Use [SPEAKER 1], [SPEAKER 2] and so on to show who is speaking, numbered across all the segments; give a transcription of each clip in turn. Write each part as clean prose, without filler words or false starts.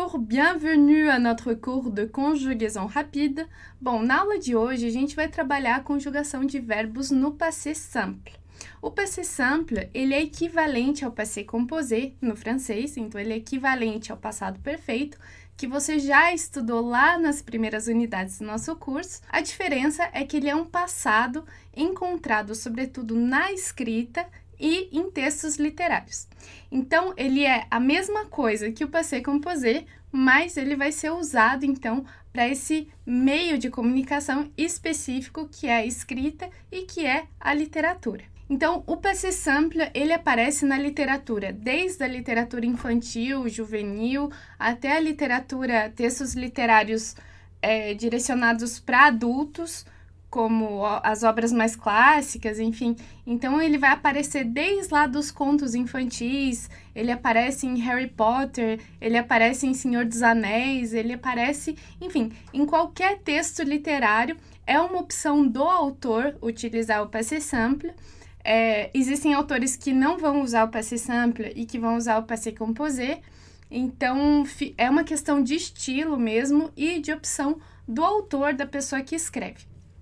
[SPEAKER 1] Bonjour, bienvenue à notre cours de conjugaison rapide. Bom, na aula de hoje a gente vai trabalhar a conjugação de verbos no passé simple. O passé simple, ele é equivalente ao passé composé no francês, então ele é equivalente ao passado perfeito, que você já estudou lá nas primeiras unidades do nosso curso. A diferença é que ele é um passado encontrado sobretudo na escrita e em textos literários. Então, ele é a mesma coisa que o passé composé, mas ele vai ser usado, então, para esse meio de comunicação específico que é a escrita e que é a literatura. Então, o passé simple, ele aparece na literatura, desde a literatura infantil, juvenil, até a literatura, textos literários direcionados para adultos, como as obras mais clássicas, enfim. Então, ele vai aparecer desde lá dos contos infantis, ele aparece em Harry Potter, ele aparece em Senhor dos Anéis, ele aparece, enfim, em qualquer texto literário. É uma opção do autor utilizar o passé simple. Existem autores que não vão usar o passé simple e que vão usar o passé composé. Então, é uma questão de estilo mesmo e de opção do autor, da pessoa que escreve.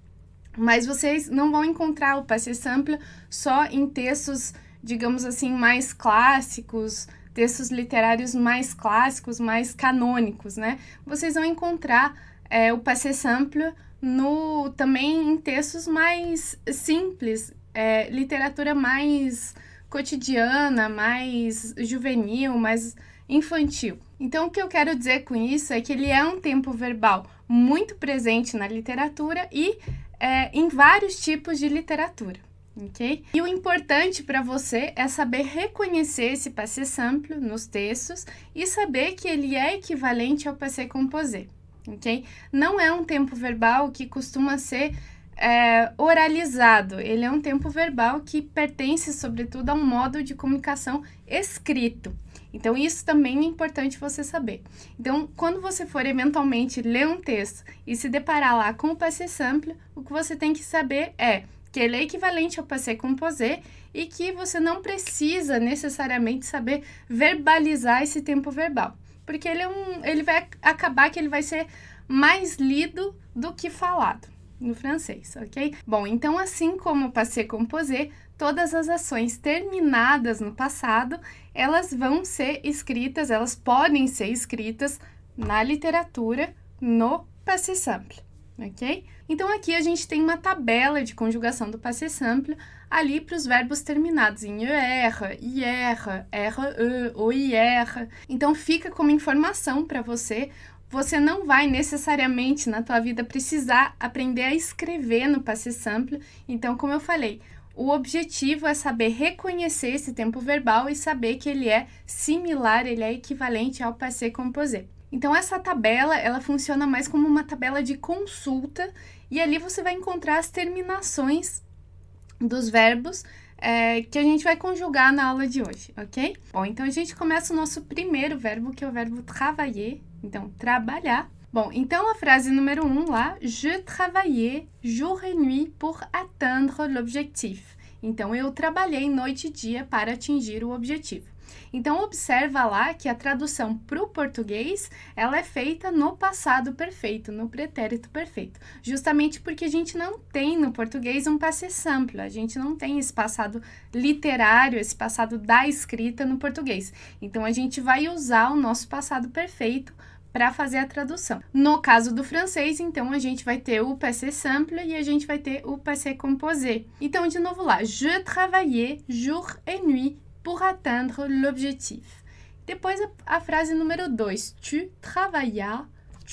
[SPEAKER 1] Mas vocês não vão encontrar o passé simple só em textos, digamos assim, mais clássicos, textos literários mais clássicos, mais canônicos, né? Vocês vão encontrar o passé simple também em textos mais simples, literatura mais cotidiana, mais juvenil, mais infantil. Então, o que eu quero dizer com isso é que ele é um tempo verbal muito presente na literatura e em vários tipos de literatura, ok? E o importante para você é saber reconhecer esse passé simple nos textos e saber que ele é equivalente ao passé composé, ok? Não é um tempo verbal que costuma ser oralizado, ele é um tempo verbal que pertence, sobretudo, a um modo de comunicação escrito. Então, isso também é importante você saber. Então, quando você for eventualmente ler um texto e se deparar lá com o passé simple, o que você tem que saber é que ele é equivalente ao passé composé e que você não precisa necessariamente saber verbalizar esse tempo verbal, porque ele vai acabar que ele vai ser mais lido do que falado no francês, ok? Bom, então assim como o passé composé, todas as ações terminadas no passado, elas vão ser escritas, elas podem ser escritas na literatura no passé simple, ok? Então aqui a gente tem uma tabela de conjugação do passé simple ali para os verbos terminados em ER, IR, RE, OIR. Então fica como informação para você. Você não vai necessariamente na tua vida precisar aprender a escrever no passé simple. Então, como eu falei, o objetivo é saber reconhecer esse tempo verbal e saber que ele é similar, ele é equivalente ao passé composé. Então, essa tabela, ela funciona mais como uma tabela de consulta e ali você vai encontrar as terminações dos verbos que a gente vai conjugar na aula de hoje, ok? Bom, então a gente começa o nosso primeiro verbo, que é o verbo travailler, então trabalhar. Bom, então a frase número 1 lá, je travaillais jour et nuit pour atteindre l'objectif. Então, eu trabalhei noite e dia para atingir o objetivo. Então, observa lá que a tradução para o português, ela é feita no passado perfeito, no pretérito perfeito. Justamente porque a gente não tem no português um passé simple, a gente não tem esse passado literário, esse passado da escrita no português. Então, a gente vai usar o nosso passado perfeito para fazer a tradução. No caso do francês, então, a gente vai ter o passé simple e a gente vai ter o passé composé. Então, de novo lá, je travaillais jour et nuit pour atteindre l'objectif. Depois a frase número 2, tu travaillas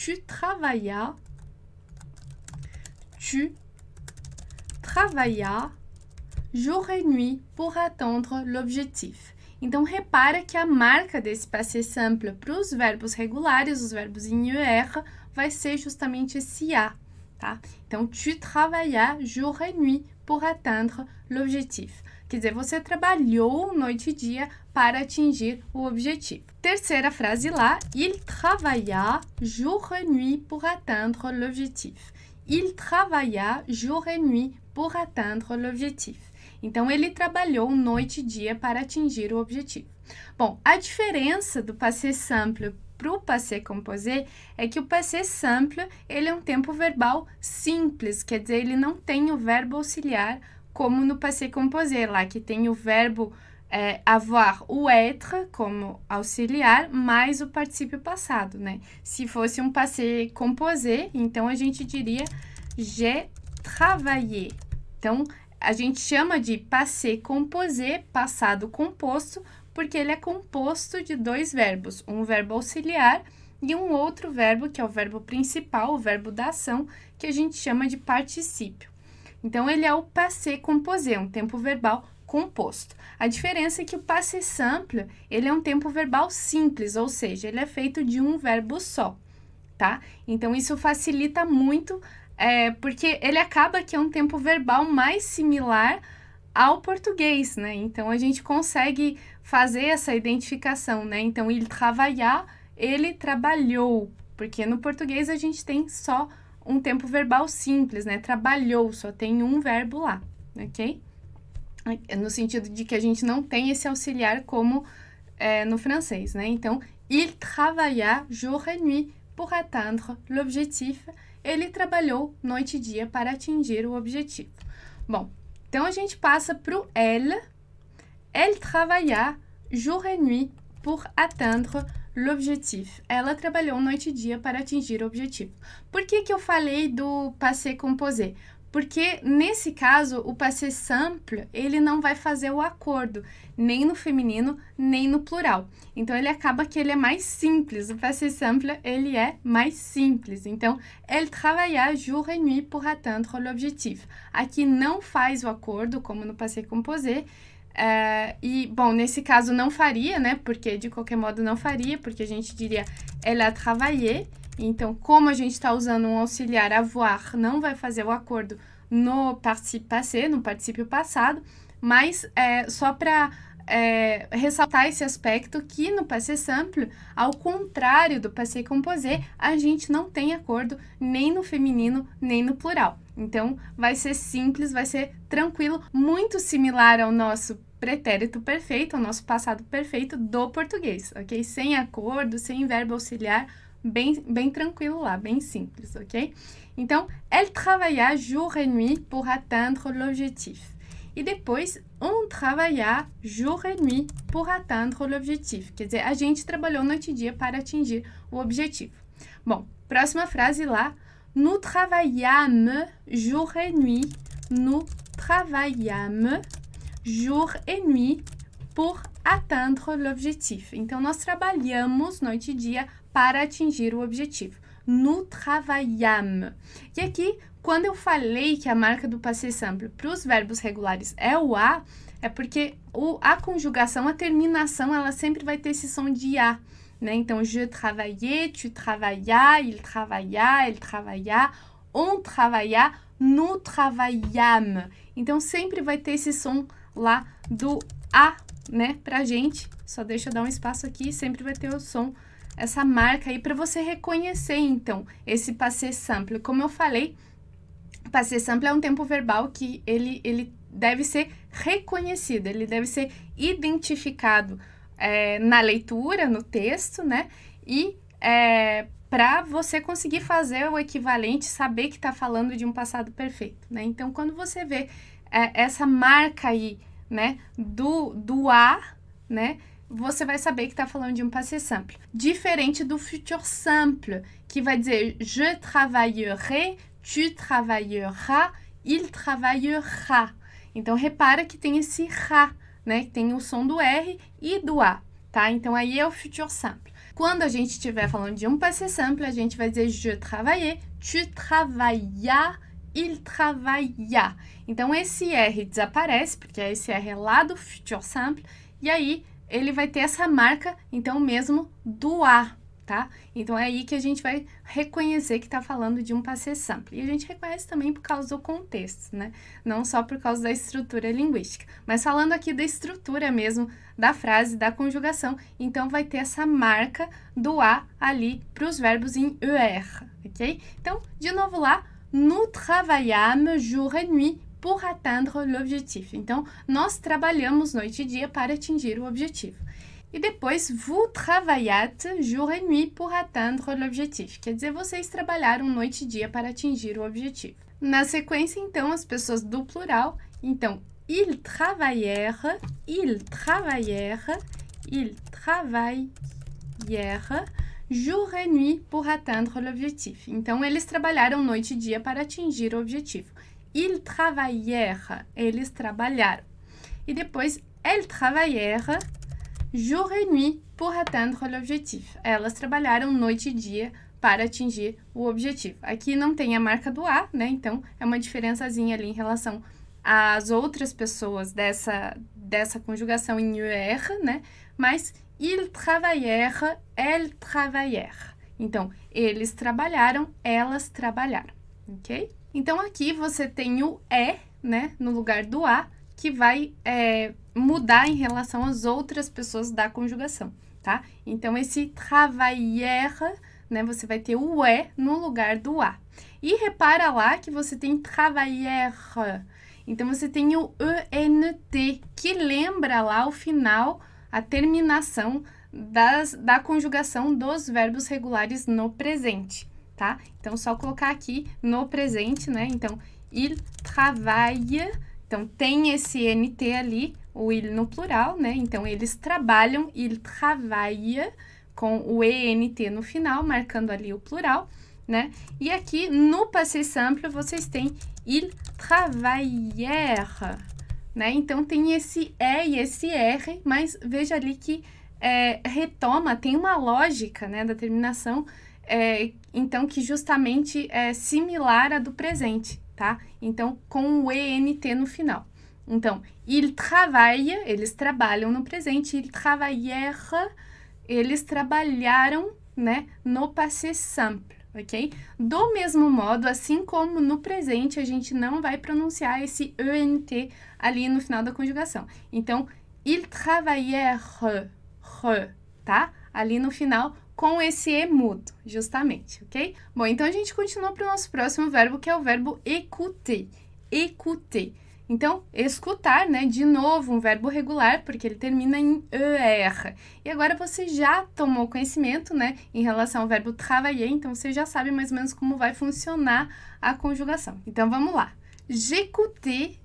[SPEAKER 1] jour et nuit pour atteindre l'objectif. Então, repara que a marca desse passé simple para os verbos regulares, os verbos em ER, vai ser justamente esse A, tá? Então, tu travaillas jour et nuit pour atteindre l'objectif. Quer dizer, você trabalhou noite e dia para atingir o objetivo. Terceira frase lá, il travailla jour et nuit pour atteindre l'objectif. Il travailla jour et nuit pour atteindre l'objectif. Então, ele trabalhou noite e dia para atingir o objetivo. Bom, a diferença do passé simple para o passé composé é que o passé simple, ele é um tempo verbal simples, quer dizer, ele não tem o verbo auxiliar como no passé composé, lá que tem o verbo avoir ou être como auxiliar, mais o particípio passado, né? Se fosse um passé composé, então a gente diria j'ai travaillé. Então, a gente chama de passé composé, passado composto, porque ele é composto de dois verbos, um verbo auxiliar e um outro verbo, que é o verbo principal, o verbo da ação, que a gente chama de particípio. Então, ele é o passé composé, um tempo verbal composto. A diferença é que o passé simple, ele é um tempo verbal simples, ou seja, ele é feito de um verbo só, tá? Então, isso facilita muito, porque ele acaba que é um tempo verbal mais similar ao português, né? Então, a gente consegue fazer essa identificação, né? Então, il travailla, ele trabalhou, porque no português a gente tem só um tempo verbal simples, né? Trabalhou, só tem um verbo lá, ok? No sentido de que a gente não tem esse auxiliar como no francês, né? Então, il travailla jour et nuit pour atteindre l'objectif. Ele trabalhou noite e dia para atingir o objetivo. Bom, então a gente passa para o elle. Elle travailla jour et nuit pour atteindre l'objectif. Ela trabalhou noite e dia para atingir o objetivo. Por que eu falei do passé composé? Porque, nesse caso, o passé simple, ele não vai fazer o acordo, nem no feminino, nem no plural. Então, ele acaba que ele é mais simples. O passé simple, ele é mais simples. Então, elle travailla jour et nuit pour atteindre l'objectif. Aqui não faz o acordo, como no passé composé. Bom, nesse caso não faria, né? Porque, de qualquer modo, não faria, porque a gente diria elle a travaillé. Então, como a gente está usando um auxiliar avoir, não vai fazer o acordo no particípio passé, no particípio passado, mas só para ressaltar esse aspecto que no passé simple, ao contrário do passé composé, a gente não tem acordo nem no feminino, nem no plural. Então, vai ser simples, vai ser tranquilo, muito similar ao nosso pretérito perfeito, ao nosso passado perfeito do português, ok? Sem acordo, sem verbo auxiliar, bem tranquilo lá, bem simples, ok? Então, elle travailla jour et nuit pour atteindre l'objectif. E depois, on travailla jour et nuit pour atteindre l'objectif. Quer dizer, a gente trabalhou noite e dia para atingir o objetivo. Bom, próxima frase lá. Nous travaillâmes jour et nuit. Nous travaillâmes jour et nuit pour atteindre l'objectif. Então, nós trabalhamos noite e dia para atingir o objetivo. Nous travaillâmes. E aqui, quando eu falei que a marca do passé simple para os verbos regulares é o A, é porque a conjugação, a terminação, ela sempre vai ter esse som de A, né? Então, je travaillais, tu travaillas, il travailla, elle travailla, on travailla, nous travaillâmes. Então, sempre vai ter esse som lá do A, né? Pra gente. Só deixa eu dar um espaço aqui, sempre vai ter o som, essa marca aí para você reconhecer, então, esse passé simple. Como eu falei, passé simple é um tempo verbal que ele deve ser reconhecido, ele deve ser identificado na leitura, no texto, né? E para você conseguir fazer o equivalente, saber que está falando de um passado perfeito, né? Então, quando você vê essa marca aí, né, do A, né, você vai saber que está falando de um passé simple. Diferente do futur simple, que vai dizer je travaillerai, tu travailleras, il travaillera. Então, repara que tem esse ra, né? Que tem o som do R e do A, tá? Então, aí é o futur simple. Quando a gente estiver falando de um passé simple, a gente vai dizer je travaillais, tu travaillas, il travailla. Então, esse R desaparece, porque esse R é lá do futur simple, e aí ele vai ter essa marca, então, mesmo do A, tá? Então, é aí que a gente vai reconhecer que está falando de um passé simple. E a gente reconhece também por causa do contexto, né? Não só por causa da estrutura linguística. Mas falando aqui da estrutura mesmo, da frase, da conjugação, então vai ter essa marca do A ali para os verbos em ER, ok? Então, de novo lá, nous travaillâmes jour et nuit pour atteindre l'objectif. Então, nós trabalhamos noite e dia para atingir o objetivo. E depois, vous travaillâtes jour et nuit pour atteindre l'objectif. Quer dizer, vocês trabalharam noite e dia para atingir o objetivo. Na sequência, então, as pessoas do plural. Então, ils travaillèrent jour et nuit pour atteindre l'objectif. Então, eles trabalharam noite e dia para atingir o objetivo. Ils travaillèrent, eles trabalharam. E depois, elles travaillèrent jour et nuit pour atteindre l'objectif. Elas trabalharam noite e dia para atingir o objetivo. Aqui não tem a marca do A, né? Então, é uma diferençazinha ali em relação às outras pessoas dessa conjugação em ER, né? Mas, ils travaillèrent, elles travaillèrent. Então, eles trabalharam, elas trabalharam, ok? Então, aqui você tem o E, né? No lugar do A, que vai mudar em relação às outras pessoas da conjugação, tá? Então, esse travaillèrent, né? Você vai ter o E no lugar do A. E repara lá que você tem travaillèrent. Então, você tem o ENT, que lembra lá o final, a terminação da conjugação dos verbos regulares no presente, tá? Então, só colocar aqui no presente, né? Então, il travaille. Então, tem esse NT ali, o il no plural, né? Então, eles trabalham, il travaille, com o ENT no final, marcando ali o plural, né? E aqui, no passé simple, vocês têm ils travaillèrent, né? Então, tem esse E e esse R, mas veja ali que retoma, tem uma lógica, né, da terminação, então, que justamente é similar à do presente, tá? Então, com o ENT no final. Então, ils travaillent, eles trabalham no presente, ils travaillèrent, eles trabalharam, né, no passé simple, ok? Do mesmo modo, assim como no presente, a gente não vai pronunciar esse ENT ali no final da conjugação. Então, ils travaillèrent, tá? Ali no final, com esse E mudo, justamente, ok? Bom, então a gente continua para o nosso próximo verbo, que é o verbo écouter. Écouter. Então, escutar, né? De novo, um verbo regular, porque ele termina em ER. E agora você já tomou conhecimento, né? Em relação ao verbo travailler, então você já sabe mais ou menos como vai funcionar a conjugação. Então, vamos lá. J'écoutais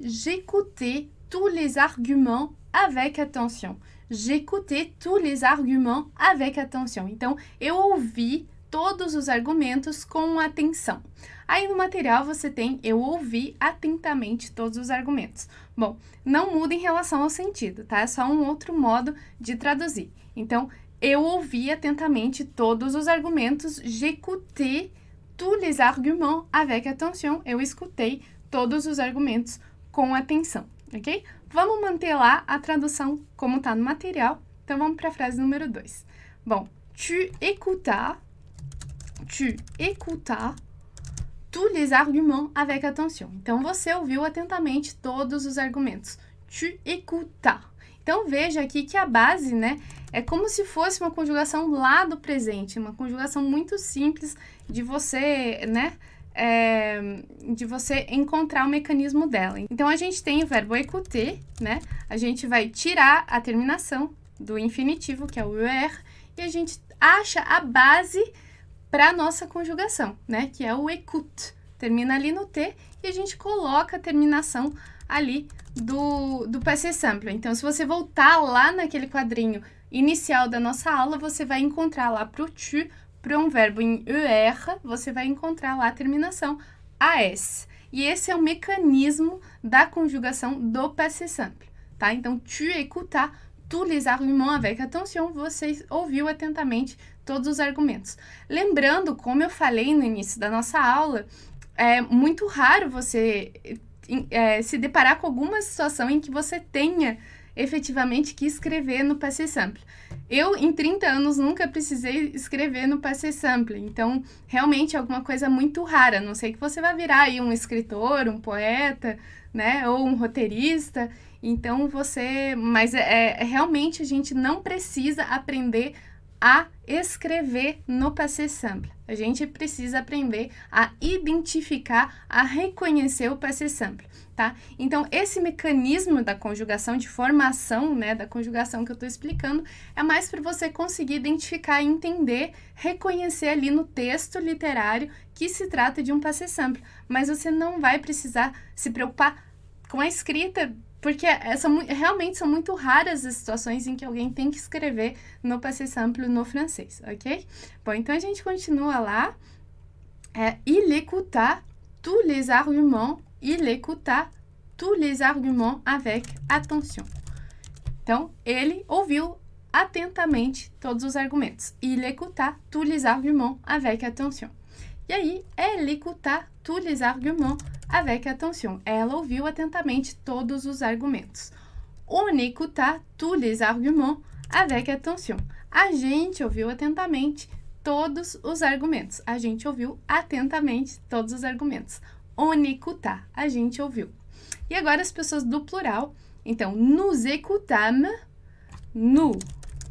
[SPEAKER 1] tous les arguments avec attention. J'écoutais tous les arguments avec attention. Então, eu ouvi todos os argumentos com atenção. Aí no material você tem eu ouvi atentamente todos os argumentos. Bom, não muda em relação ao sentido, tá? É só um outro modo de traduzir. Então, eu ouvi atentamente todos os argumentos. J'écoutais tous les arguments avec attention. Eu escutei todos os argumentos com atenção, ok? Vamos manter lá a tradução como está no material. Então, vamos para a frase número 2. Bom, tu écoutas tous les arguments avec attention. Então, você ouviu atentamente todos os argumentos. Tu écoutas. Então, veja aqui que a base, né, é como se fosse uma conjugação lá do presente, uma conjugação muito simples de você, né, de você encontrar o mecanismo dela. Então, a gente tem o verbo écouter, né, a gente vai tirar a terminação do infinitivo, que é o ER, e a gente acha a base para a nossa conjugação, né, que é o écoute. Termina ali no T e a gente coloca a terminação ali do passé simple. Então, se você voltar lá naquele quadrinho inicial da nossa aula, você vai encontrar lá para o tu, para um verbo em ER, você vai encontrar lá a terminação AS. E esse é o mecanismo da conjugação do passé simple, tá? Então, tu écoutas tous les arguments avec attention, você ouviu atentamente todos os argumentos. Lembrando, como eu falei no início da nossa aula, é muito raro você se deparar com alguma situação em que você tenha efetivamente que escrever no passé simple. Eu, em 30 anos, nunca precisei escrever no passé simple, então, realmente é alguma coisa muito rara, a não sei que você vai virar aí um escritor, um poeta, né, ou um roteirista, então mas realmente a gente não precisa aprender a escrever no passé simple. A gente precisa aprender a identificar, a reconhecer o passé simple, tá? Então, esse mecanismo da conjugação, de formação, né, da conjugação que eu tô explicando, é mais para você conseguir identificar, entender, reconhecer ali no texto literário que se trata de um passé simple. Mas você não vai precisar se preocupar com a escrita, porque realmente são muito raras as situações em que alguém tem que escrever no passé simple no francês, ok? Bom, então a gente continua lá. Il écouta tous les arguments, il écouta tous les arguments avec attention. Então, ele ouviu atentamente todos os argumentos. Il écouta tous les arguments avec attention. E aí, elle écouta tous les arguments avec attention. Ela ouviu atentamente todos os argumentos. On écouta tous les arguments avec attention. A gente ouviu atentamente todos os argumentos. A gente ouviu atentamente todos os argumentos. On écouta. A gente ouviu. E agora as pessoas do plural. Então, nous écoutâmes. Nous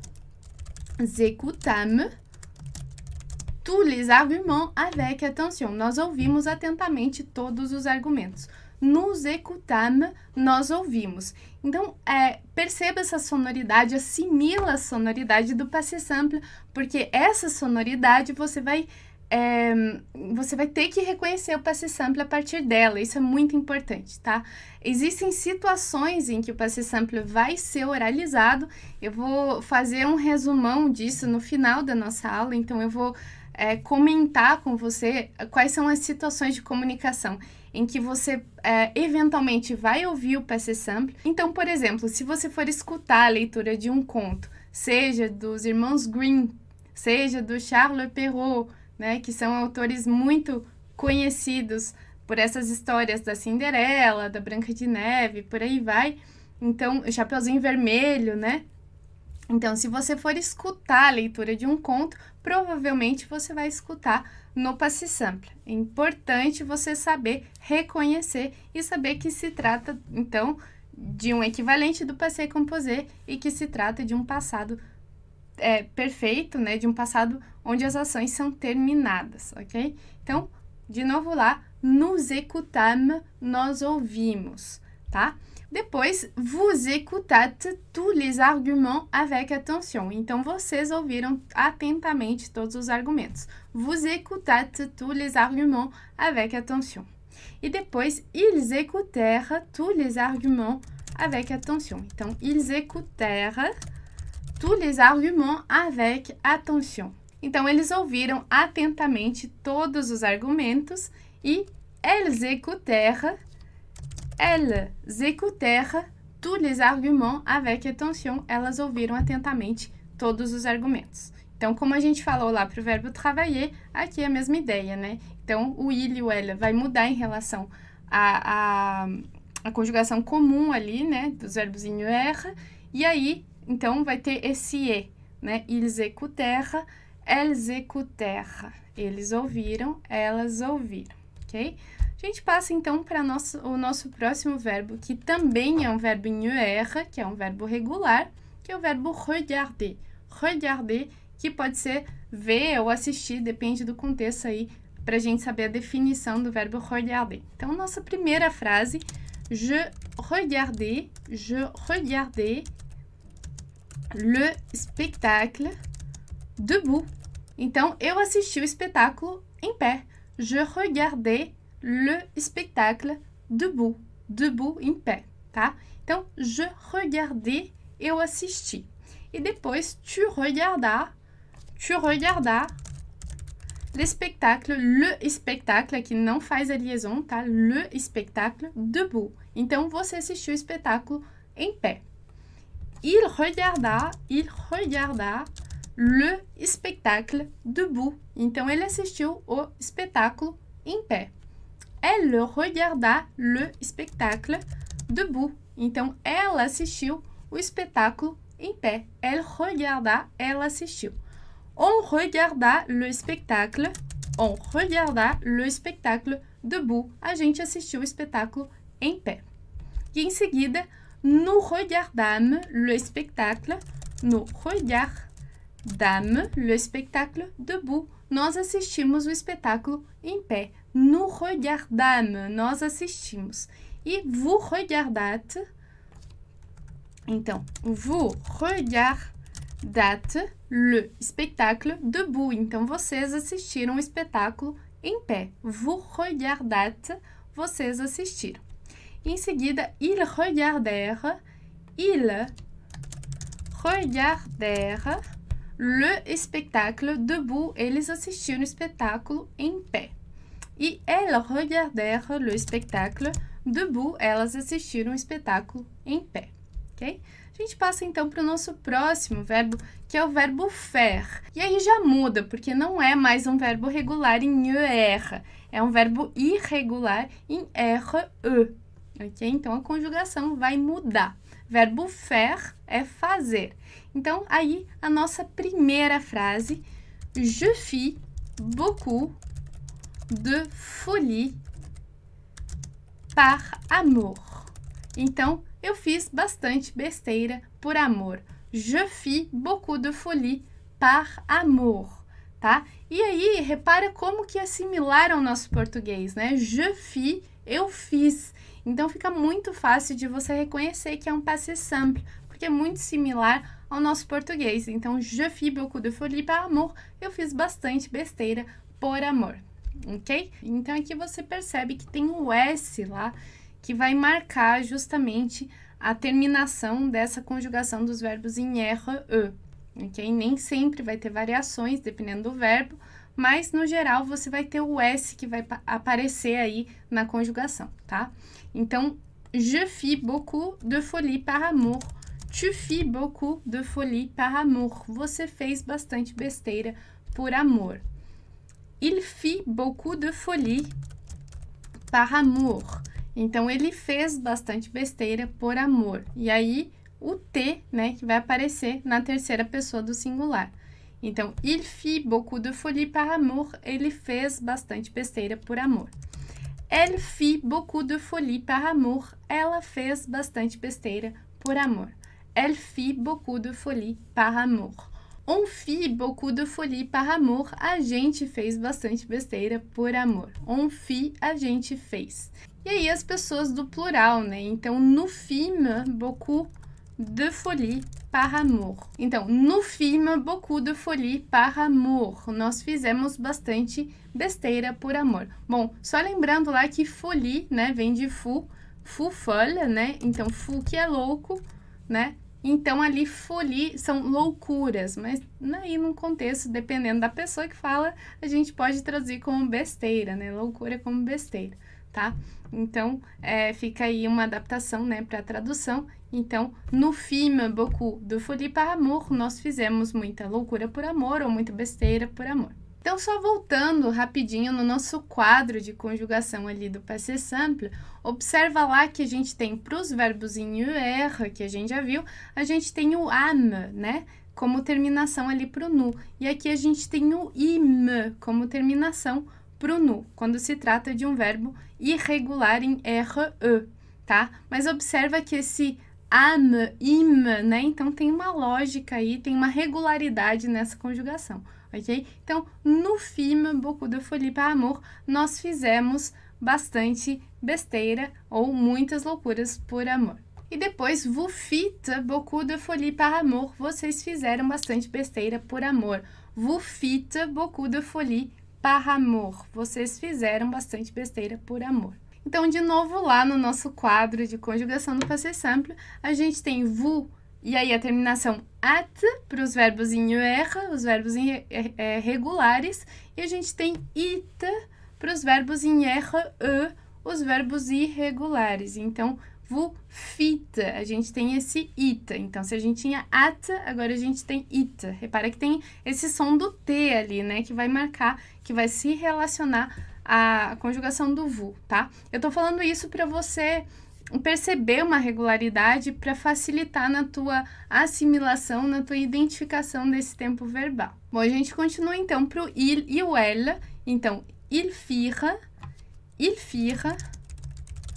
[SPEAKER 1] écoutâmes tous les arguments avec attention. Nós ouvimos atentamente todos os argumentos. Nous écoutâmes, nós ouvimos. Então, perceba essa sonoridade, assimila a sonoridade do passé simple, porque essa sonoridade você vai ter que reconhecer o passé simple a partir dela. Isso é muito importante, tá? Existem situações em que o passé simple vai ser oralizado. Eu vou fazer um resumão disso no final da nossa aula, então eu vou comentar com você quais são as situações de comunicação em que você eventualmente vai ouvir o passé simple. Então, por exemplo, se você for escutar a leitura de um conto, seja dos irmãos Grimm, seja do Charles Perrault, né, que são autores muito conhecidos por essas histórias da Cinderela, da Branca de Neve, por aí vai. Então, o Chapeuzinho Vermelho, né? Então, se você for escutar a leitura de um conto, provavelmente você vai escutar no passé simple. É importante você saber reconhecer e saber que se trata, então, de um equivalente do passé composé e que se trata de um passado perfeito, né? De um passado onde as ações são terminadas, ok? Então, de novo lá, nous écoutâmes, nós ouvimos, tá? Depois, vous écoutâtes tous les arguments avec attention. Então, vocês ouviram atentamente todos os argumentos. Vous écoutâtes tous les arguments avec attention. E depois, ils écoutèrent tous les arguments avec attention. Então, ils écoutèrent tous les arguments avec attention. Então, eles ouviram atentamente todos os argumentos e elles écoutèrent tous les arguments avec attention. Elas ouviram atentamente todos os argumentos. Então, como a gente falou lá para o verbo travailler, aqui é a mesma ideia, né? Então, o il e o ela vai mudar em relação à conjugação comum ali, né? Dos verbos in er. E aí, então, vai ter esse e, né? Ils écoutèrent, elles écoutèrent. Eles ouviram, elas ouviram, ok? A gente passa, então, para o nosso próximo verbo, que também é um verbo in er, que é um verbo regular, que é o verbo regarder. Regarder, que pode ser ver ou assistir, depende do contexto aí, para a gente saber a definição do verbo regarder. Então, nossa primeira frase, je regardais le spectacle debout. Então, eu assisti o espetáculo em pé. Je regardais le spectacle debout. Debout, em pé, tá? Então, je regardais, eu assisti. E depois, tu regardas le spectacle, aqui não faz a liaison, tá? Le spectacle debout. Então, você assistiu o espetáculo em pé. Il regarda le spectacle debout. Então, ele assistiu o espetáculo em pé. Elle regarda le spectacle debout. Então, ela assistiu o espetáculo em pé. Elle regarda, ela assistiu. On regarda le spectacle debout. A gente assistiu o espetáculo em pé. E em seguida, nous regardâmes le spectacle. Nous regardâmes regardâmes le spectacle debout. Nós assistimos o espetáculo em pé. Nous regardâmes, nós assistimos. E vous regardâtes, então, vous regardâtes le spectacle debout. Então, vocês assistiram o espetáculo em pé. Vous regardâtes, vocês assistiram. Em seguida, ils regardèrent le spectacle debout. Eles assistiram o espetáculo em pé. E elles regardèrent le spectacle debout. Elas assistiram o espetáculo em pé. Ok? A gente passa então para o nosso próximo verbo, que é o verbo faire. E aí já muda, porque não é mais um verbo regular em ER. É um verbo irregular em RE. Ok? Então, a conjugação vai mudar. Verbo faire é fazer. Então, aí, a nossa primeira frase. Je fis beaucoup de folie par amour. Então, eu fiz bastante besteira por amor. Je fis beaucoup de folie par amour, tá? E aí, repara como que é similar ao nosso português, né? Je fis, eu fiz. Então, fica muito fácil de você reconhecer que é um passé simple, porque é muito similar ao nosso português. Então, je fis beaucoup de folie par amour, eu fiz bastante besteira por amor, ok? Então, aqui você percebe que tem o S lá, que vai marcar justamente a terminação dessa conjugação dos verbos em RE, ok? Nem sempre vai ter variações, dependendo do verbo, mas, no geral, você vai ter o S que vai aparecer aí na conjugação, tá? Então, je fis beaucoup de folie par amour. Tu fis beaucoup de folie par amour. Você fez bastante besteira por amor. Il fit beaucoup de folie par amour. Então, ele fez bastante besteira por amor. E aí, o T, né, que vai aparecer na terceira pessoa do singular. Então, il fit beaucoup de folie par amour. Ele fez bastante besteira por amor. Elle fit beaucoup de folie par amour. Ela fez bastante besteira por amor. Elle fit beaucoup de folie par amour. On fit beaucoup de folie par amour. A gente fez bastante besteira por amor. On fit, a gente fez. E aí, as pessoas do plural, né? Então, nous fîmes beaucoup de folie par amour. Então, nous fîmes beaucoup de folie par amour. Nós fizemos bastante besteira por amor. Bom, só lembrando lá que folie, né, vem de fou folle, né? Então, fou que é louco, né? Então, ali, folie são loucuras, mas aí, num contexto, dependendo da pessoa que fala, a gente pode traduzir como besteira, né? Loucura como besteira, tá? Então, fica aí uma adaptação, né, para a tradução. Então, nous fîmes beaucoup de folie par amour, nós fizemos muita loucura por amor ou muita besteira por amor. Então, só voltando rapidinho no nosso quadro de conjugação ali do passé simple, observa lá que a gente tem para os verbos em ER, que a gente já viu, a gente tem o ame, né, como terminação ali para o nu. E aqui a gente tem o im como terminação para o nu, quando se trata de um verbo irregular em RE, tá? Mas observa que esse ame, im, né? Então, tem uma lógica aí, tem uma regularidade nessa conjugação, ok? Então, nous fîmes beaucoup de folie par amour, nós fizemos bastante besteira ou muitas loucuras por amor. E depois, vous fîtes beaucoup de folie par amour, vocês fizeram bastante besteira por amor. Vous fîtes beaucoup de folie par amour, vocês fizeram bastante besteira por amor. Então, de novo, lá no nosso quadro de conjugação do passé simple, a gente tem vous, e aí a terminação at, para os verbos em ER, os verbos regulares, e a gente tem it, para os verbos em RE, os verbos irregulares. Então, vous fîtes, a gente tem esse it. Então, se a gente tinha at, agora a gente tem it. Repara que tem esse som do T ali, né, que vai marcar, que vai se relacionar à conjugação do vous, tá? Eu tô falando isso para você perceber uma regularidade para facilitar na tua assimilação, na tua identificação desse tempo verbal. Bom, a gente continua então para o il e o elle. Então, ils firent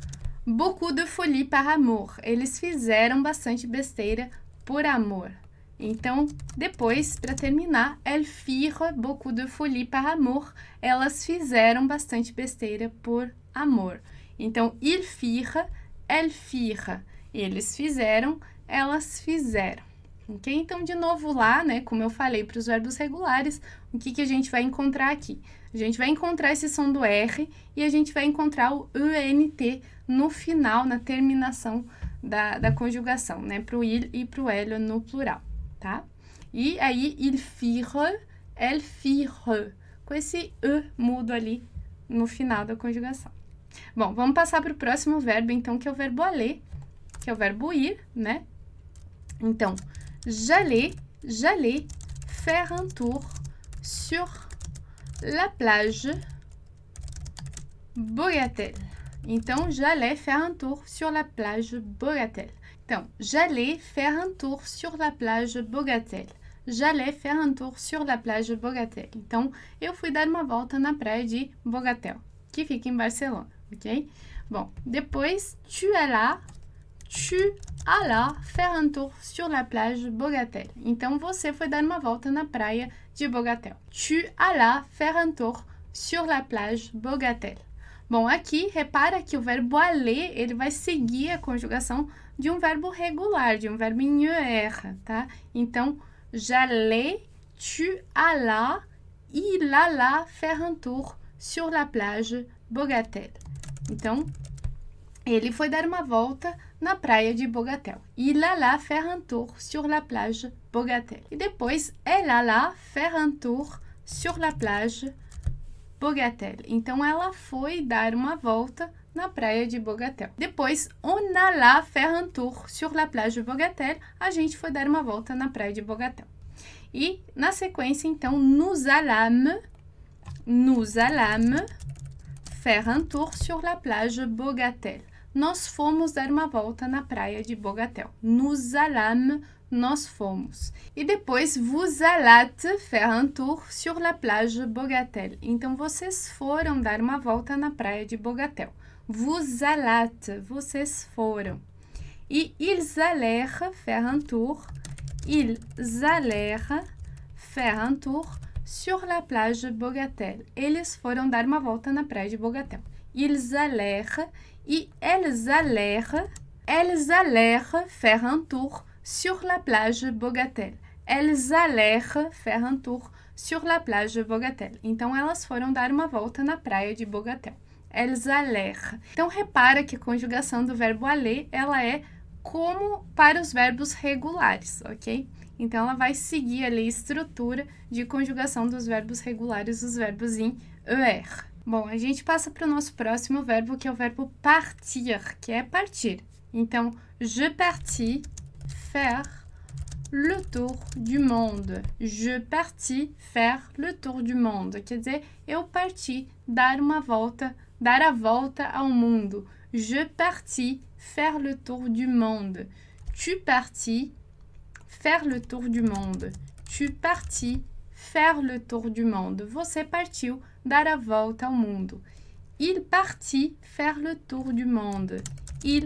[SPEAKER 1] beaucoup de folie par amour. Eles fizeram bastante besteira por amor. Então, depois, para terminar, elles firent beaucoup de folie par amour. Elas fizeram bastante besteira por amor. Então, ils firent, elles firent. Eles fizeram, elas fizeram. Ok? Então, de novo lá, né? Como eu falei para os verbos regulares, o que a gente vai encontrar aqui? A gente vai encontrar esse som do R e a gente vai encontrar o ENT no final, na terminação da conjugação, né? Para o il e para o elle no plural, tá? E aí, ils firent, elles firent, com esse E mudo ali no final da conjugação. Bom, vamos passar para o próximo verbo, então, que é o verbo aller, que é o verbo ir, né? Então, j'allais faire un tour sur la plage Bogatel. Então, j'allais faire un tour sur la plage Bogatel. Então, j'allais faire un tour sur la plage Bogatel. J'allais faire un tour sur la plage Bogatel. Então, eu fui dar uma volta na praia de Bogatel, que fica em Barcelona, ok? Bom, depois, tu allas faire un tour sur la plage Bogatel. Então, você foi dar uma volta na praia de Bogatel. Tu allas faire un tour sur la plage Bogatel. Bom, aqui, repara que o verbo aller, ele vai seguir a conjugação de um verbo regular, de um verbo em ER, tá? Então, j'allais, tu allas, il alla faire un tour sur la plage Bogatel. Então, ele foi dar uma volta na praia de Bogatel. Il alla faire un tour sur la plage Bogatel. E depois, elle alla faire un tour sur la plage Bogatel. Então, ela foi dar uma volta na praia de Bogatel. Depois, on alla faire un tour sur la plage Bogatel. A gente foi dar uma volta na praia de Bogatel. E, na sequência, então, nous allâmes faire un tour sur la plage Bogatel. Nós fomos dar uma volta na praia de Bogatel. Nous allâmes, nós fomos. E depois, vous allâtes faire un tour sur la plage Bogatel. Então, vocês foram dar uma volta na praia de Bogatel. Vous allâtes, vocês foram. E ils allèrent faire un tour. Ils allèrent faire un tour sur la plage Bogatel. Eles foram dar uma volta na praia de Bogatel. Ils allèrent e elles allèrent faire un tour sur la plage Bogatel. Elles allèrent faire un tour sur la plage Bogatel. Então, elas foram dar uma volta na praia de Bogatel. Elles allèrent. Então, repara que a conjugação do verbo aller, ela é como para os verbos regulares, ok? Então, ela vai seguir ali a estrutura de conjugação dos verbos regulares, os verbos em ER. Bom, a gente passa para o nosso próximo verbo, que é o verbo partir, que é partir. Então, je partis faire le tour du monde. Je partis faire le tour du monde. Quer dizer, eu parti dar a volta ao mundo. Je partis faire le tour du monde. Tu partis faire le tour du monde. Tu partis faire le tour du monde. Você partiu dar a volta ao mundo. Il partit faire le tour du monde. Il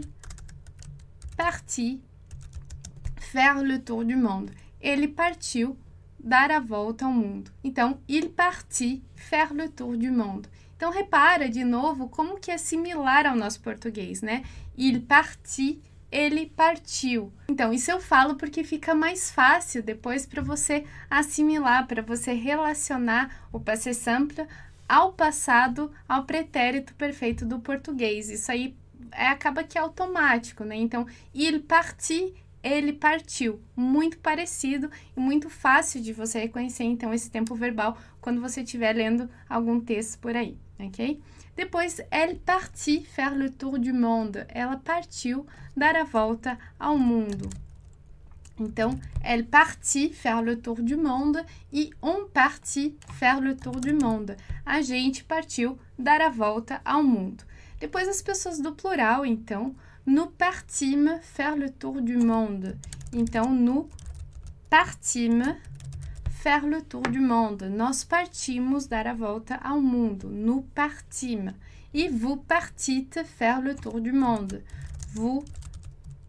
[SPEAKER 1] partit faire le tour du monde. Ele partiu dar a volta ao mundo. Então, il partit faire le tour du monde. Então, repara de novo como que é similar ao nosso português, né? Il partit, ele partiu. Então, isso eu falo porque fica mais fácil depois para você assimilar, para você relacionar o passé simple ao passado, ao pretérito perfeito do português. Isso aí acaba que é automático, né? Então, il partit, ele partiu. Muito parecido e muito fácil de você reconhecer, então, esse tempo verbal quando você estiver lendo algum texto por aí, ok? Depois, elle partit faire le tour du monde. Ela partiu dar a volta ao mundo. Então, elle partit faire le tour du monde e on partit faire le tour du monde. A gente partiu dar a volta ao mundo. Depois, as pessoas do plural, então, nous partîmes faire le tour du monde. Então, nous partîmes faire le tour du monde. Nós partimos dar a volta ao mundo. Nous partîmes. E vous partîtes faire le tour du monde. Vous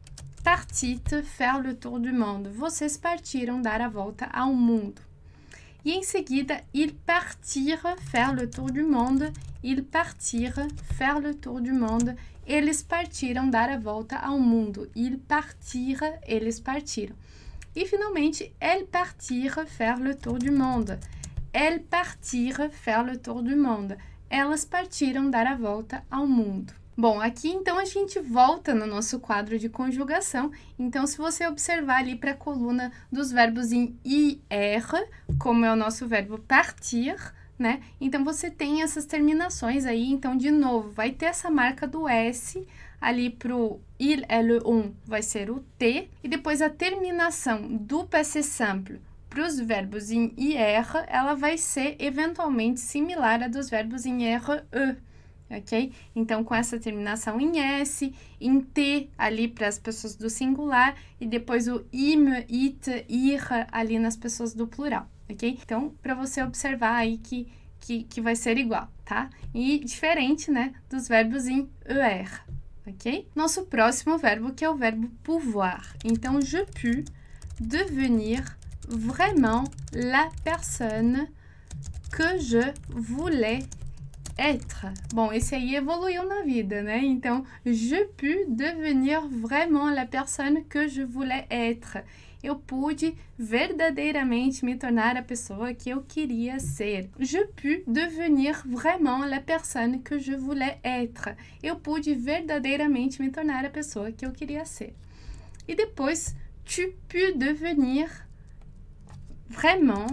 [SPEAKER 1] partîtes faire le tour du monde. Vocês partiram dar a volta ao mundo. E em seguida, ils partirent faire le tour du monde. Ils partirent faire le tour du monde. Eles partiram dar a volta ao mundo. Ils partirent, eles partiram. E finalmente, elles partirent faire le tour du monde. Elles partirent faire le tour du monde. Elas partiram dar a volta ao mundo. Bom, aqui então a gente volta no nosso quadro de conjugação. Então, se você observar ali para a coluna dos verbos em IR, como é o nosso verbo partir, né? Então, você tem essas terminações aí. Então, de novo, vai ter essa marca do S ali pro il, elle, on, vai ser o T. E depois a terminação do passé simple para os verbos em IR, ela vai ser eventualmente similar à dos verbos em RE. Ok? Então, com essa terminação em S, em T, ali para as pessoas do singular, e depois o im, it, ir, ali nas pessoas do plural, ok? Então, para você observar aí que vai ser igual, tá? E diferente, né, dos verbos em ER, ok? Nosso próximo verbo, que é o verbo pouvoir. Então, je pus devenir vraiment la personne que je voulais être. Bom, esse aí evoluiu na vida, né? Então, je pus devenir vraiment la personne que je voulais être. Eu pude verdadeiramente me tornar a pessoa que eu queria ser. Je pus devenir vraiment la personne que je voulais être. Eu pude verdadeiramente me tornar a pessoa que eu queria ser. E depois, tu pus devenir vraiment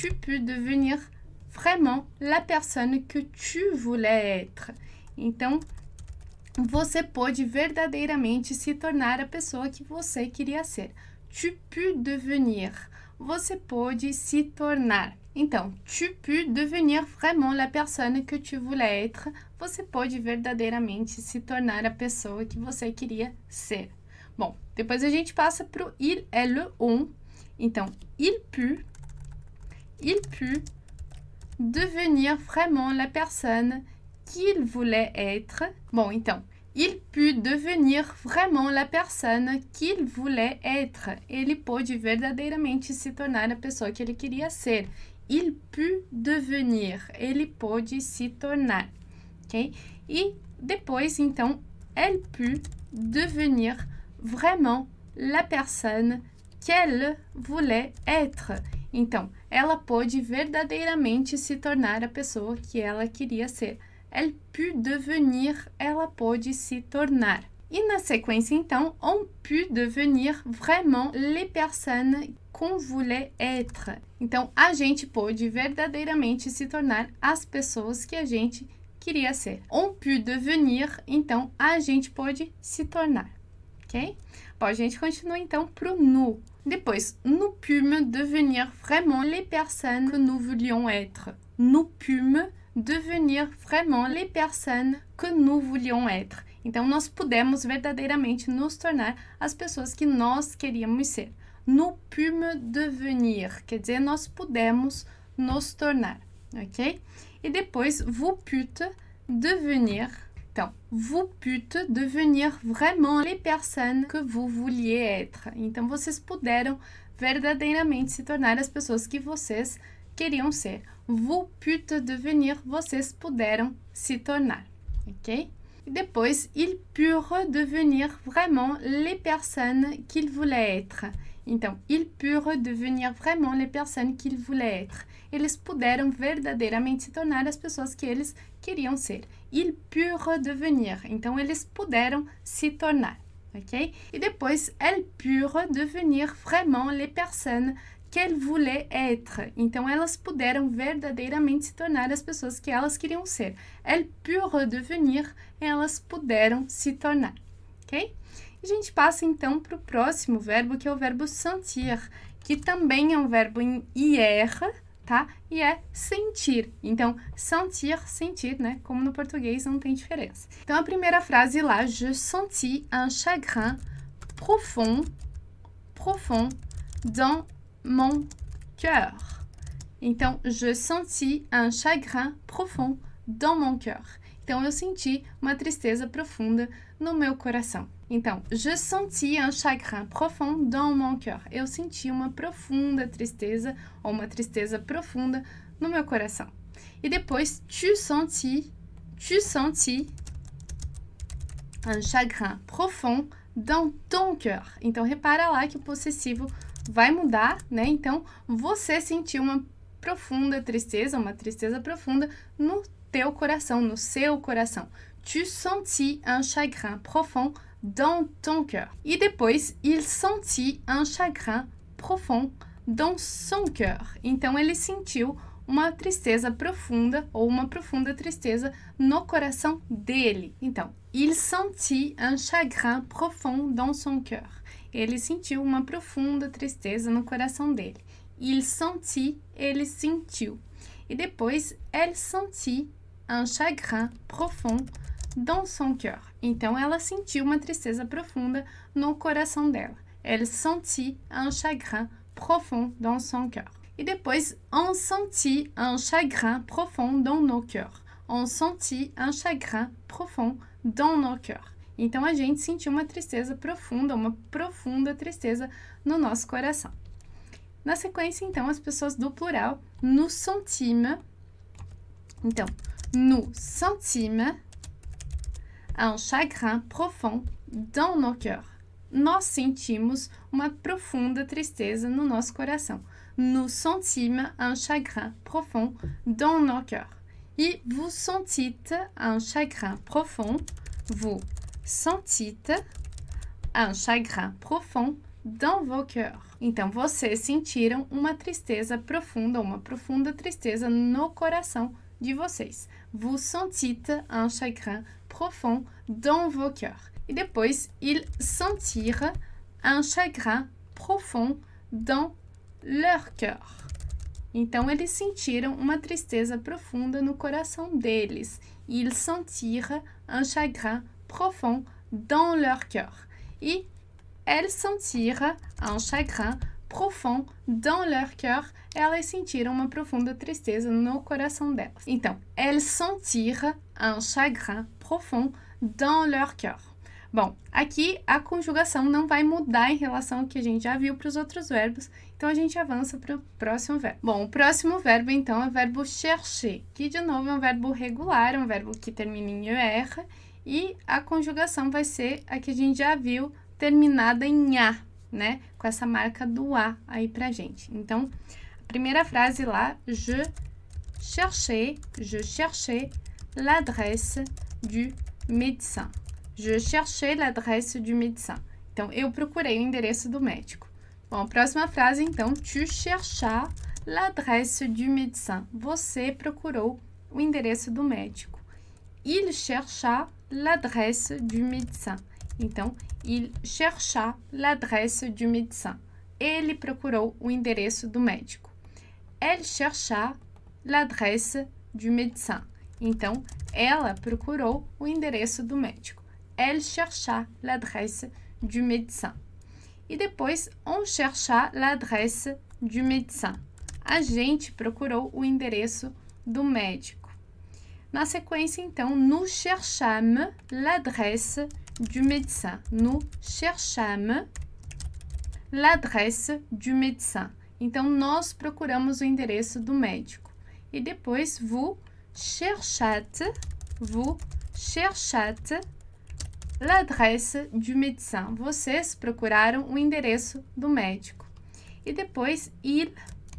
[SPEAKER 1] la personne que tu voulais être. Então, você pôde verdadeiramente se tornar a pessoa que você queria ser. Tu pus devenir. Você pôde se tornar. Então, tu pus devenir vraiment la personne que tu voulais être. Você pôde verdadeiramente se tornar a pessoa que você queria ser. Bom, depois a gente passa para o il, elle, on. Então, il put devenir vraiment la personne qu'il voulait être. Bom, então, il put devenir vraiment la personne qu'il voulait être. Ele pôde verdadeiramente se tornar a pessoa que ele queria ser. Il put devenir. Ele pôde se tornar, ok? E depois, então, elle put devenir vraiment la personne qu'elle voulait être. Então, ela pôde verdadeiramente se tornar a pessoa que ela queria ser. Elle put devenir, ela pôde se tornar. E na sequência, então, on put devenir vraiment les personnes qu'on voulait être. Então, a gente pôde verdadeiramente se tornar as pessoas que a gente queria ser. On put devenir, então, a gente pôde se tornar, ok? Bom, a gente continua, então, pro nous. Depois, nous pûmes devenir vraiment les personnes que nous voulions être. Nous pûmes devenir vraiment les personnes que nous voulions être. Então, nós pudemos verdadeiramente nos tornar as pessoas que nós queríamos ser. Nous pûmes devenir, quer dizer, nós pudemos nos tornar, ok? E depois, vous pûtes devenir. Então, vous pûtes devenir vraiment les personnes que vous vouliez être. Então, vocês puderam verdadeiramente se tornar as pessoas que vocês queriam ser. Vous pûtes devenir, vocês puderam se tornar, ok? E depois, ils purent devenir vraiment les personnes qu'ils voulaient être. Então, ils purent devenir vraiment les personnes qu'ils voulaient être. Eles puderam verdadeiramente se tornar as pessoas que eles queriam ser. Ils purent devenir. Então, eles puderam se tornar, ok? E depois, elles purent devenir vraiment les personnes qu'elles voulaient être. Então, elas puderam verdadeiramente se tornar as pessoas que elas queriam ser. Elles purent devenir, elas puderam se tornar, ok? E a gente passa, então, para o próximo verbo, que é o verbo sentir, que também é um verbo em IR, tá? E é sentir. Então, sentir, sentir, né? Como no português não tem diferença. Então, a primeira frase lá, je sentis un chagrin profond dans mon cœur. Então, je sentis un chagrin profond dans mon cœur. Então, eu senti uma tristeza profunda no meu coração. Então, je sentis un chagrin profond dans mon cœur. Eu senti uma profunda tristeza, ou uma tristeza profunda no meu coração. E depois, tu sentis un chagrin profond dans ton cœur. Então, repara lá que o possessivo vai mudar, né? Então, você sentiu uma profunda tristeza, uma tristeza profunda no teu coração, no seu coração. Tu sentis un chagrin profond dans ton cœur. E depois, il sentit un chagrin profond dans son cœur. Então, ele sentiu uma tristeza profunda ou uma profunda tristeza no coração dele. Então, il sentit un chagrin profond dans son cœur. Ele sentiu uma profunda tristeza no coração dele. Il sentit, ele sentiu. E depois, elle sentit un chagrin profond dans son cœur. Então, ela sentiu uma tristeza profunda no coração dela. Elle sentit un chagrin profond dans son cœur. E depois, on sentit un chagrin profond dans nos cœurs. On sentit un chagrin profond dans nos cœurs. Então, a gente sentiu uma tristeza profunda, uma profunda tristeza no nosso coração. Na sequência, então, as pessoas do plural, nous sentîmes. Então, nous sentîmes un chagrin profond dans nos cœurs. Nós sentimos uma profunda tristeza no nosso coração. Nous sentîmes un chagrin profond dans nos cœurs. E vous sentîtes un chagrin profond. Vous sentîtes un chagrin profond dans vos cœurs. Então, vocês sentiram uma tristeza profunda, uma profunda tristeza no coração de vocês. Vous sentîtes un chagrin profond dans vos cœurs. E depois, ils sentirent un chagrin profond dans leur cœur. Então, eles sentiram uma tristeza profunda no coração deles. Ils sentirent un chagrin profond dans leur cœur. E elles sentirent un chagrin profond dans leur cœur. Elas sentiram uma profunda tristeza no coração delas. Então, elles sentirent un chagrin profond dans leur cœur. Bom, aqui a conjugação não vai mudar em relação ao que a gente já viu para os outros verbos, então a gente avança para o próximo verbo. Bom, o próximo verbo, então, é o verbo chercher, que, de novo, é um verbo regular, um verbo que termina em ER, e a conjugação vai ser a que a gente já viu, terminada em A, né? Com essa marca do A aí pra gente. Então, a primeira frase lá, je cherchais l'adresse du médecin. Je cherchais l'adresse du médecin. Então, eu procurei o endereço do médico. Bom, a próxima frase, então, tu cherchas l'adresse du médecin. Você procurou o endereço do médico. Il chercha l'adresse du médecin. Então, il chercha l'adresse du médecin. Ele procurou o endereço do médico. Elle chercha l'adresse du médecin. Então, ela procurou o endereço do médico. Elle chercha l'adresse du médecin. E depois, on chercha l'adresse du médecin. A gente procurou o endereço do médico. Na sequência, então, nous cherchâmes l'adresse du médecin. Nous cherchâmes l'adresse du médecin. Então, nós procuramos o endereço do médico. E depois, vous cherchâtes l'adresse du médecin. Vocês procuraram o endereço do médico. E depois, ils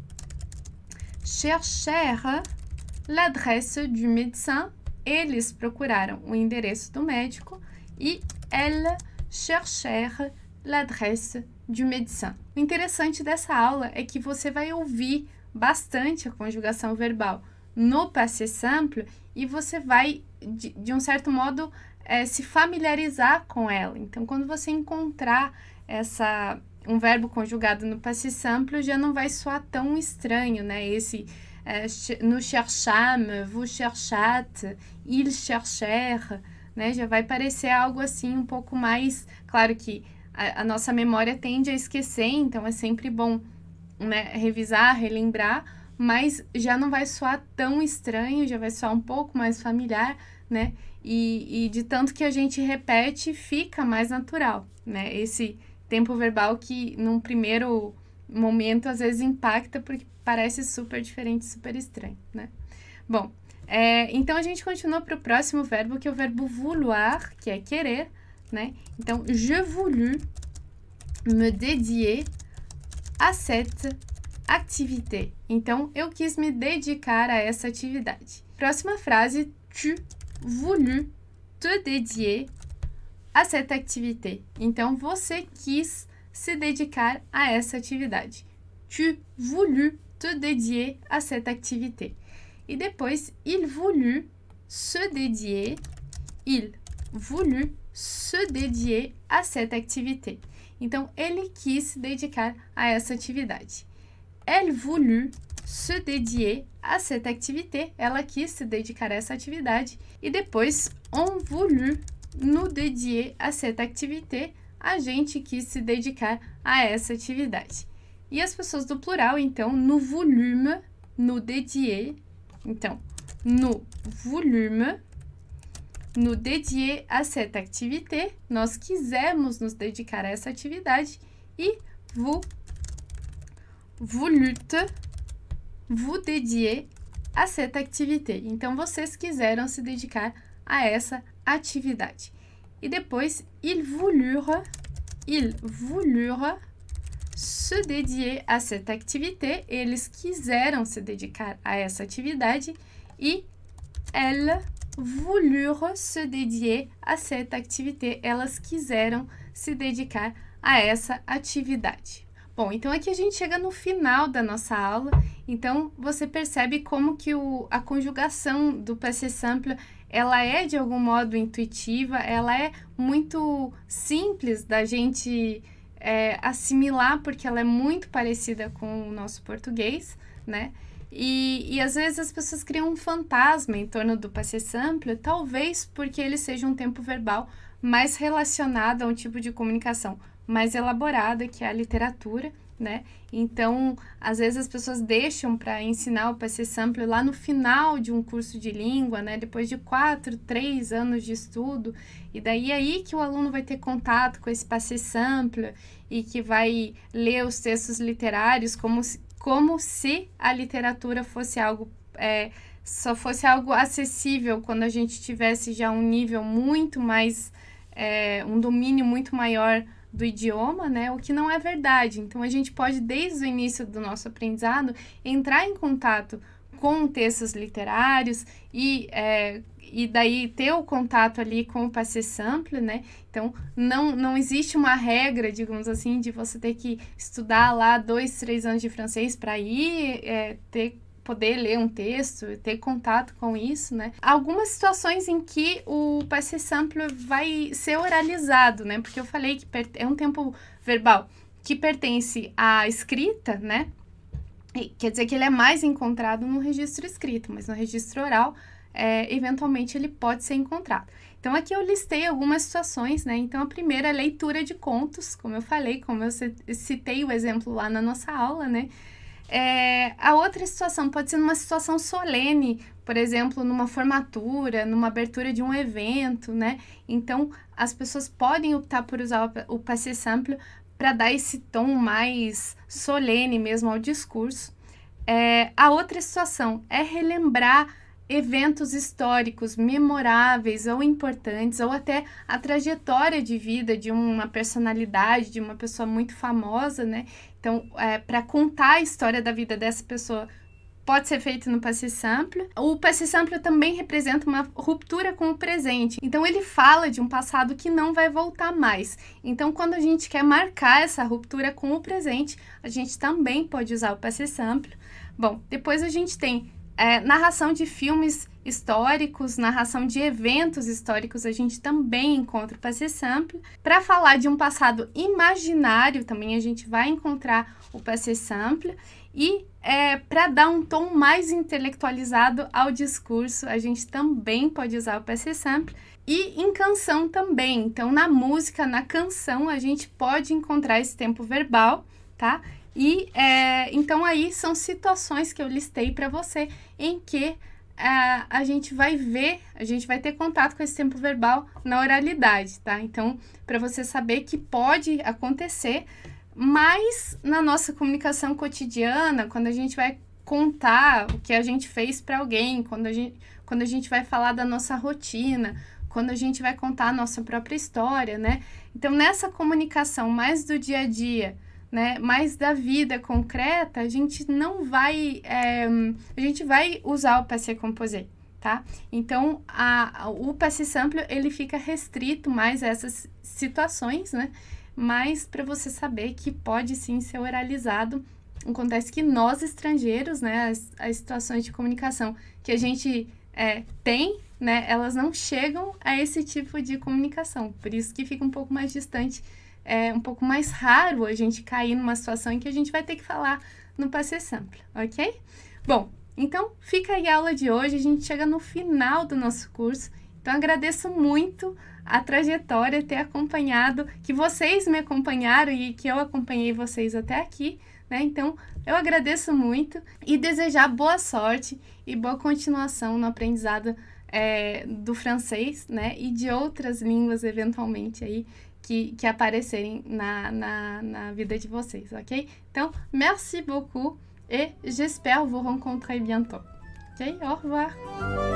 [SPEAKER 1] cherchèrent l'adresse du médecin. Eles procuraram o endereço do médico. E elles cherchèrent l'adresse du médecin. O interessante dessa aula é que você vai ouvir bastante a conjugação verbal no passé simple e você vai, de um certo modo, se familiarizar com ela. Então, quando você encontrar um verbo conjugado no passé simple, já não vai soar tão estranho, né? Esse nous cherchâmes, vous cherchâtes, ils cherchèrent, né? Já vai parecer algo assim um pouco mais... Claro que a nossa memória tende a esquecer, então é sempre bom, né, revisar, relembrar, mas já não vai soar tão estranho, já vai soar um pouco mais familiar, né? E de tanto que a gente repete, fica mais natural, né? Esse tempo verbal que num primeiro momento às vezes impacta porque parece super diferente, super estranho, né? Bom, então a gente continua para o próximo verbo, que é o verbo vouloir, que é querer, né? Então, je voulus me dédier à cette activité. Então, eu quis me dedicar a essa atividade. Próxima frase, tu voulus te dédier à cette activité. Então, você quis se dedicar a essa atividade. Tu voulus te dédier à cette activité. E depois, il voulut se dédier. Il voulut se dédier à cette activité. Então, ele quis se dedicar a essa atividade. Elle voulut se dédier à cette activité. Ela quis se dedicar a essa atividade. E depois, on voulut nous dédier à cette activité. A gente quis se dedicar a essa atividade. E as pessoas do plural, então, nous voulûmes nous dédier. Então, nous voulûmes nous dédier à cette activité. Nós quisemos nos dedicar a essa atividade. E vous voulûtes vous dédier à cette activité. Então, vocês quiseram se dedicar a essa atividade. E depois, ils voulurent se dédier à cette activité. Eles quiseram se dedicar a essa atividade. E elles voulurent se dédier à cette activité. Elas quiseram se dedicar a essa atividade. Bom, então aqui a gente chega no final da nossa aula. Então, você percebe como que a conjugação do passé simple, ela é de algum modo intuitiva, ela é muito simples da gente assimilar, porque ela é muito parecida com o nosso português, né? E às vezes as pessoas criam um fantasma em torno do passé simple, talvez porque ele seja um tempo verbal mais relacionado a um tipo de comunicação mais elaborada, que é a literatura, né? Então, às vezes as pessoas deixam para ensinar o passé simple lá no final de um curso de língua, né? Depois de 3 anos de estudo, e daí aí que o aluno vai ter contato com esse passé simple e que vai ler os textos literários como se a literatura fosse algo, só fosse algo acessível quando a gente tivesse já um nível muito mais, um domínio muito maior do idioma, né? O que não é verdade. Então, a gente pode, desde o início do nosso aprendizado, entrar em contato com textos literários e daí ter o contato ali com o passé simple, né? Então, não existe uma regra, digamos assim, de você ter que estudar lá 2, 3 anos de francês para ir poder ler um texto, ter contato com isso, né? Algumas situações em que o passé simple vai ser oralizado, né? Porque eu falei que é um tempo verbal que pertence à escrita, né? Quer dizer que ele é mais encontrado no registro escrito, mas no registro oral, eventualmente ele pode ser encontrado. Então, aqui eu listei algumas situações, né? Então, a primeira é leitura de contos, como eu falei, como eu citei o exemplo lá na nossa aula, né? A outra situação pode ser numa situação solene, por exemplo, numa formatura, numa abertura de um evento, né? Então, as pessoas podem optar por usar o passé simple para dar esse tom mais solene mesmo ao discurso. A outra situação é relembrar eventos históricos memoráveis ou importantes, ou até a trajetória de vida de uma personalidade, de uma pessoa muito famosa, né? Então, para contar a história da vida dessa pessoa, pode ser feito no passé simple. O passé simple também representa uma ruptura com o presente. Então, ele fala de um passado que não vai voltar mais. Então, quando a gente quer marcar essa ruptura com o presente, a gente também pode usar o passé simple. Bom, depois a gente tem narração de filmes históricos, narração de eventos históricos, a gente também encontra o passé simple. Para falar de um passado imaginário, também a gente vai encontrar o passé simple. E para dar um tom mais intelectualizado ao discurso, a gente também pode usar o passé simple. E em canção também. Então, na música, na canção, a gente pode encontrar esse tempo verbal, tá? E então aí são situações que eu listei para você em que a gente vai ter contato com esse tempo verbal na oralidade, tá? Então, para você saber que pode acontecer, mas na nossa comunicação cotidiana, quando a gente vai contar o que a gente fez para alguém, quando a gente vai falar da nossa rotina, quando a gente vai contar a nossa própria história, né? Então, nessa comunicação mais do dia a dia, né, mais da vida concreta, a gente não vai... a gente vai usar o passé composé, tá? Então, o passé simple, ele fica restrito mais a essas situações, né? Mas para você saber que pode sim ser oralizado. Acontece que nós, estrangeiros, né, as situações de comunicação que a gente tem, né, elas não chegam a esse tipo de comunicação. Por isso que fica um pouco mais distante, um pouco mais raro a gente cair numa situação em que a gente vai ter que falar no passé simple, ok? Bom, então fica aí a aula de hoje, a gente chega no final do nosso curso. Então, agradeço muito a trajetória, ter acompanhado, que vocês me acompanharam e que eu acompanhei vocês até aqui, né? Então, eu agradeço muito e desejar boa sorte e boa continuação no aprendizado do francês, né? E de outras línguas, eventualmente, aí, que aparecerem na vida de vocês, ok? Então, merci beaucoup et j'espère vous rencontrer bientôt. Ok? Au revoir!